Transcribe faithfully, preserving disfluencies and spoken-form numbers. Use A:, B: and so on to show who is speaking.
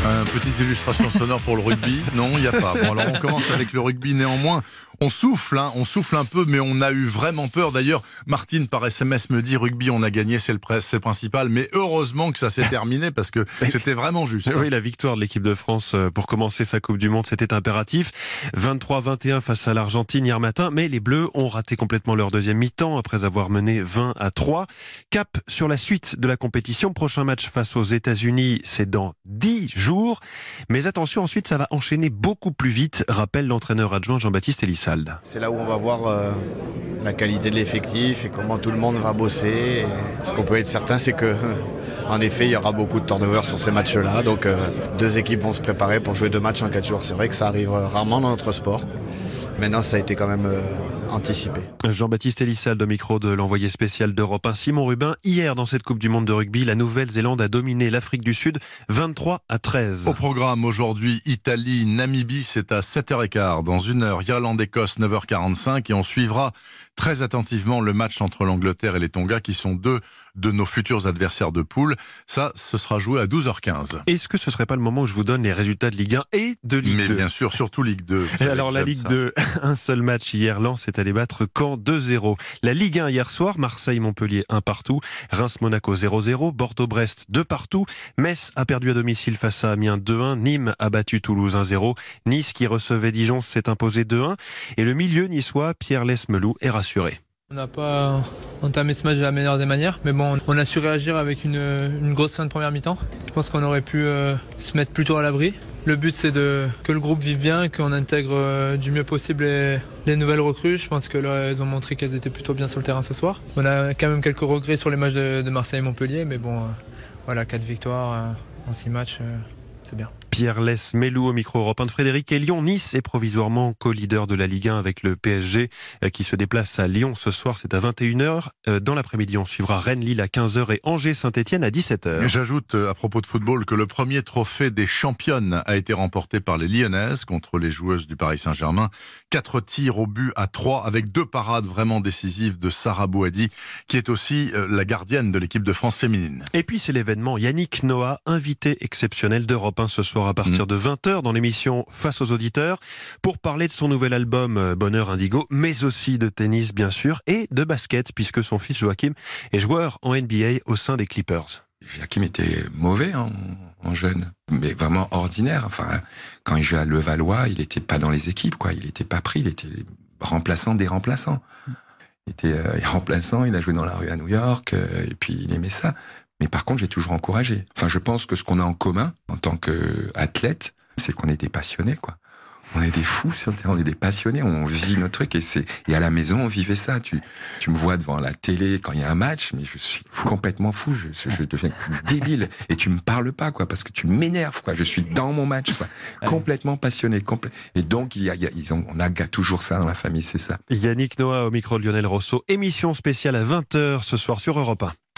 A: Une petite illustration sonore pour le rugby? Non, il n'y a pas. Bon, alors on commence avec le rugby néanmoins. On souffle, hein, on souffle un peu, mais on a eu vraiment peur. D'ailleurs, Martine par S M S me dit rugby, on a gagné, c'est le, c'est le principal. Mais heureusement que ça s'est terminé parce que c'était vraiment juste.
B: Oui, la victoire de l'équipe de France pour commencer sa Coupe du Monde, c'était impératif. vingt-trois vingt et un face à l'Argentine hier matin, mais les Bleus ont raté complètement leur deuxième mi-temps après avoir mené vingt à trois. Cap sur la suite de la compétition. Prochain match face aux États-Unis, c'est dans dix jours. Mais attention, ensuite, ça va enchaîner beaucoup plus vite, rappelle l'entraîneur adjoint Jean-Baptiste Elissalde.
C: C'est là où on va voir euh, la qualité de l'effectif et comment tout le monde va bosser. Et ce qu'on peut être certain, c'est que, en effet, il y aura beaucoup de turnover sur ces matchs-là. Donc, euh, deux équipes vont se préparer pour jouer deux matchs en quatre jours. C'est vrai que ça arrive rarement dans notre sport. Maintenant, ça a été quand même euh, anticipé.
B: Jean-Baptiste Elissalde au micro de l'envoyé spécial d'Europe un, Simon Rubin. Hier, dans cette Coupe du Monde de rugby, la Nouvelle-Zélande a dominé l'Afrique du Sud vingt-trois à treize.
A: Au programme aujourd'hui, Italie, Namibie, c'est à sept heures quinze. Dans une heure, Irlande-Écosse, neuf heures quarante-cinq. Et on suivra très attentivement le match entre l'Angleterre et les Tonga, qui sont deux de nos futurs adversaires de poule. Ça, ce sera joué à douze heures quinze.
B: Est-ce que ce serait pas le moment où je vous donne les résultats de Ligue un et de Ligue
A: Mais
B: deux?
A: Mais bien sûr, surtout Ligue deux.
B: Et alors la Ligue deux, un seul match hier, Lens est allé battre Caen deux zéro. La Ligue un hier soir, Marseille-Montpellier un partout, Reims-Monaco zéro zéro, Bordeaux-Brest deux partout, Metz a perdu à domicile face à Amiens deux un, Nîmes a battu Toulouse un zéro, Nice qui recevait Dijon s'est imposé deux un, et le milieu niçois, Pierre Lesmelou, est rassuré.
D: On n'a pas entamé ce match de la meilleure des manières, mais bon, on a su réagir avec une, une grosse fin de première mi-temps. Je pense qu'on aurait pu euh, se mettre plutôt à l'abri. Le but, c'est de, que le groupe vive bien, qu'on intègre euh, du mieux possible les, les nouvelles recrues. Je pense que là, elles ont montré qu'elles étaient plutôt bien sur le terrain ce soir. On a quand même quelques regrets sur les matchs de, de Marseille et Montpellier, mais bon, euh, voilà, quatre victoires euh, en six matchs, euh, c'est bien.
B: Pierre Lesmelou au micro Europe un de Frédéric et Lyon. Nice est provisoirement co-leader de la Ligue un avec le P S G qui se déplace à Lyon ce soir. C'est à vingt et une heures. Dans l'après-midi, on suivra Rennes-Lille à quinze heures et Angers-Saint-Etienne à dix-sept heures.
A: J'ajoute à propos de football que le premier trophée des championnes a été remporté par les Lyonnaises contre les joueuses du Paris Saint-Germain. Quatre tirs au but à trois avec deux parades vraiment décisives de Sarah Bouhaddi qui est aussi la gardienne de l'équipe de France féminine.
B: Et puis c'est l'événement Yannick Noah, invité exceptionnel d'Europe un ce soir à partir de vingt heures dans l'émission Face aux auditeurs pour parler de son nouvel album Bonheur Indigo, mais aussi de tennis bien sûr et de basket puisque son fils Joachim est joueur en N B A au sein des Clippers.
E: Joachim était mauvais hein, en jeune, mais vraiment ordinaire. Enfin, quand il jouait à Levallois, il était pas dans les équipes, quoi. Il était pas pris, il était remplaçant des remplaçants. Il était euh, remplaçant, il a joué dans la rue à New York, euh, et puis il aimait ça. Mais par contre, j'ai toujours encouragé. Enfin, je pense que ce qu'on a en commun, en tant qu'athlète, c'est qu'on est des passionnés, quoi. On est des fous sur le terrain, on est des passionnés, on vit notre truc, et c'est, et à la maison, on vivait ça. Tu, tu me vois devant la télé quand il y a un match, mais je suis complètement fou, je, je deviens débile. Et tu me parles pas, quoi, parce que tu m'énerves, quoi. Je suis dans mon match, quoi. Complètement passionné, complè... Et donc, il y a, il y a, ils ont, on a toujours ça dans la famille, c'est ça.
B: Yannick Noah au micro de Lionel Rousseau, émission spéciale à vingt heures ce soir sur Europe un.